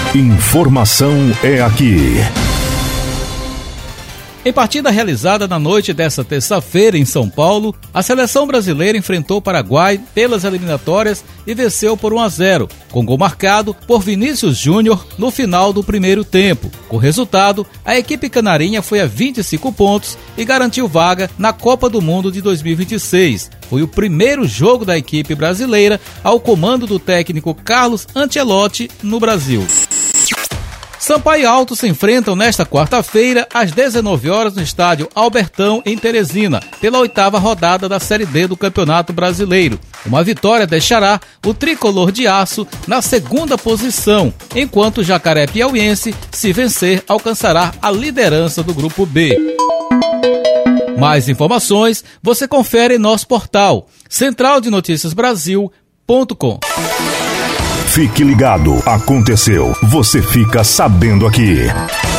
Informação é aqui. Em partida realizada na noite desta terça-feira em São Paulo, a seleção brasileira enfrentou o Paraguai pelas eliminatórias e venceu por 1-0, com gol marcado por Vinícius Júnior no final do primeiro tempo. Com o resultado, a equipe canarinha foi a 25 pontos e garantiu vaga na Copa do Mundo de 2026. Foi o primeiro jogo da equipe brasileira ao comando do técnico Carlos Ancelotti no Brasil. Sampaio e Alto se enfrentam nesta quarta-feira, às 19 horas, no estádio Albertão, em Teresina, pela 8ª rodada da Série D do Campeonato Brasileiro. Uma vitória deixará o tricolor de aço na 2ª posição, enquanto o Jacaré Piauiense, se vencer, alcançará a liderança do Grupo B. Mais informações você confere em nosso portal centraldenoticiasbrasil.com. Fique ligado, aconteceu, você fica sabendo aqui.